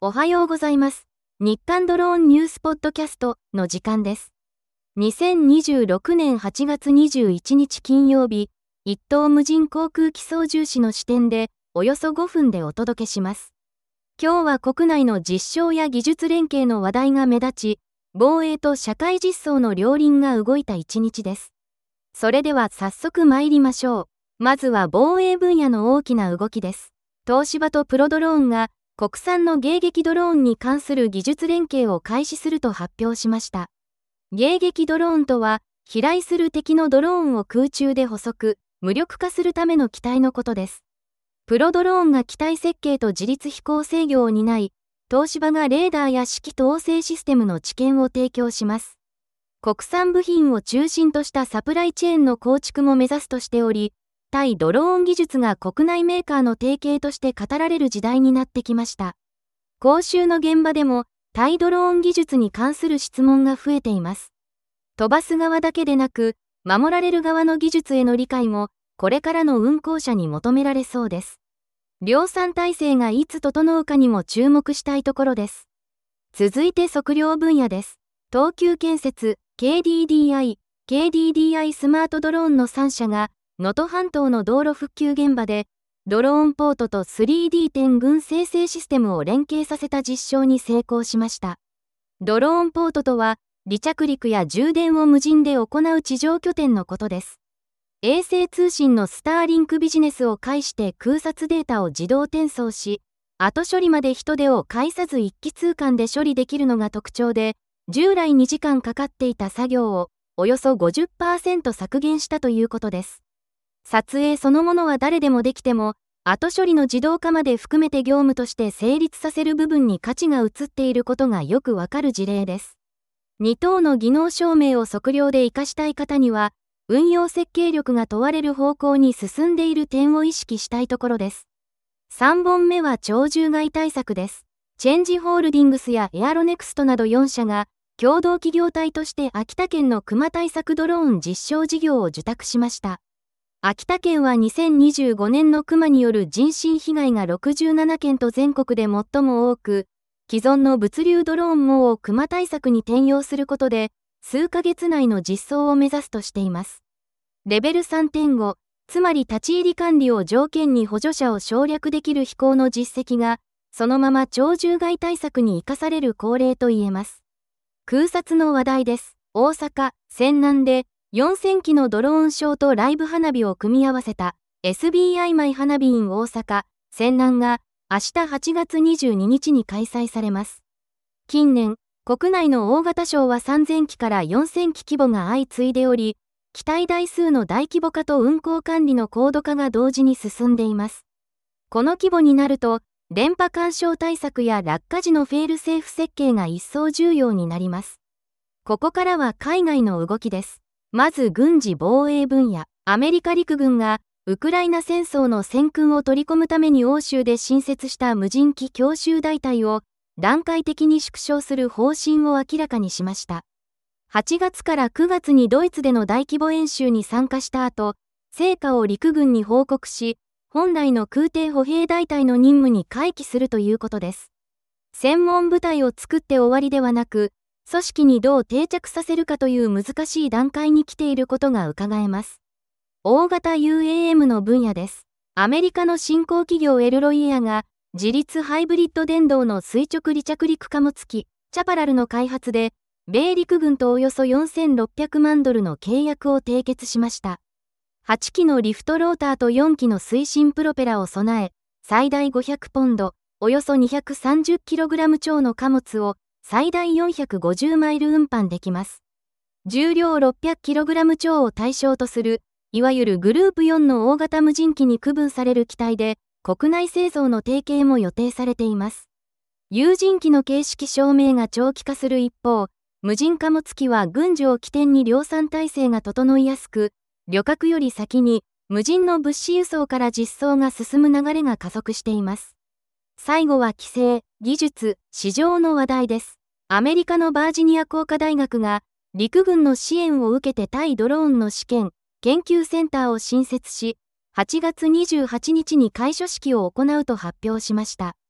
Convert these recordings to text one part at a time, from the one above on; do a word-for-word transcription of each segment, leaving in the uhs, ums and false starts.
おはようございます。日刊ドローンニュースポッドキャストの時間です。にせんにじゅうろくねんはちがつにじゅういちにち金曜日、一等無人航空機操縦士の視点でおよそごふんでお届けします。今日は国内の実証や技術連携の話題が目立ち、防衛と社会実装の両輪が動いた一日です。それでは早速参りましょう。まずは防衛分野の大きな動きです。東芝とプロドローンが国産の迎撃ドローンに関する技術連携を開始すると発表しました。迎撃ドローンとは、飛来する敵のドローンを空中で捕捉、無力化するための機体のことです。プロドローンが機体設計と自律飛行制御を担い、東芝がレーダーや指揮統制システムの知見を提供します。国産部品を中心としたサプライチェーンの構築も目指すとしており、対ドローン技術が国内メーカーの提携として語られる時代になってきました。講習の現場でも対ドローン技術に関する質問が増えています。飛ばす側だけでなく、守られる側の技術への理解もこれからの運航者に求められそうです。量産体制がいつ整うかにも注目したいところです。続いて測量分野です。東急建設、ケーディーディーアイ、ケーディーディーアイ スマートドローンのさんしゃが、能登半島の道路復旧現場で、ドローンポートと スリーディー 点群生成システムを連携させた実証に成功しました。ドローンポートとは、離着陸や充電を無人で行う地上拠点のことです。衛星通信のスターリンクビジネスを介して空撮データを自動転送し、後処理まで人手を介さず一気通貫で処理できるのが特徴で、従来にじかんかかっていた作業をおよそ ごじゅっパーセント 削減したということです。撮影そのものは誰でもできても、後処理の自動化まで含めて業務として成立させる部分に価値が移っていることがよくわかる事例です。に等の技能証明を測量で活かしたい方には、運用設計力が問われる方向に進んでいる点を意識したいところです。さんぼんめは鳥獣害対策です。チェンジホールディングスやエアロネクストなどよんしゃが、共同企業体として秋田県の熊対策ドローン実証事業を受託しました。秋田県はにせんにじゅうごねんの熊による人身被害がろくじゅうななけんと全国で最も多く、既存の物流ドローン網を熊対策に転用することで、数ヶ月内の実装を目指すとしています。レベル さんてんご、つまり立ち入り管理を条件に補助者を省略できる飛行の実績が、そのまま鳥獣害対策に生かされる恒例と言えます。空撮の話題です。大阪、泉南で、よんせんきのドローンショーとライブ花火を組み合わせた エスビーアイ マイ花火 in 大阪、泉南が明日はちがつにじゅうににちに開催されます。近年、国内の大型ショーはさんぜんきからよんせんき規模が相次いでおり、機体台数の大規模化と運航管理の高度化が同時に進んでいます。この規模になると、電波干渉対策や落下時のフェールセーフ設計が一層重要になります。ここからは海外の動きです。まず軍事防衛分野、アメリカ陸軍がウクライナ戦争の戦訓を取り込むために欧州で新設した無人機強襲大隊を段階的に縮小する方針を明らかにしました。はちがつからくがつにドイツでの大規模演習に参加した後、成果を陸軍に報告し、本来の空挺歩兵大隊の任務に回帰するということです。専門部隊を作って終わりではなく、組織にどう定着させるかという難しい段階に来ていることが伺えます。大型 ユーエーエム の分野です。アメリカの新興企業エルロイエアが自立ハイブリッド電動の垂直離着陸貨物機チャパラルの開発で米陸軍とおよそよんせんろっぴゃくまんドルの契約を締結しました。はちきのリフトローターとよんきの推進プロペラを備え、最大ごひゃくポンド、およそにひゃくさんじゅっキログラム超の貨物を最大よんひゃくごじゅうマイル運搬できます。重量 ろっぴゃくキログラム超を対象とする、いわゆるグループよんの大型無人機に区分される機体で、国内製造の提携も予定されています。有人機の形式証明が長期化する一方、無人貨物機は軍需を起点に量産体制が整いやすく、旅客より先に無人の物資輸送から実装が進む流れが加速しています。最後は規制、技術、市場の話題です。アメリカのバージニア工科大学が陸軍の支援を受けて対ドローンの試験、研究センターを新設し、はちがつにじゅうはちにちに開所式を行うと発表しました。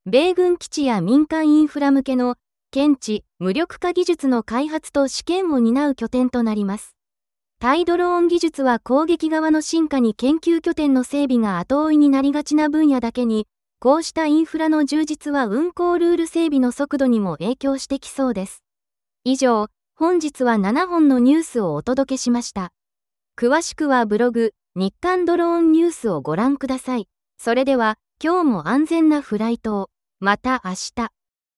米軍基地や民間インフラ向けの検知・無力化技術の開発と試験を担う拠点となります。対ドローン技術は攻撃側の進化に研究拠点の整備が後追いになりがちな分野だけに、こうしたインフラの充実は運航ルール整備の速度にも影響してきそうです。以上、本日はななほんのニュースをお届けしました。詳しくはブログ、日刊ドローンニュースをご覧ください。それでは、今日も安全なフライトを。また明日。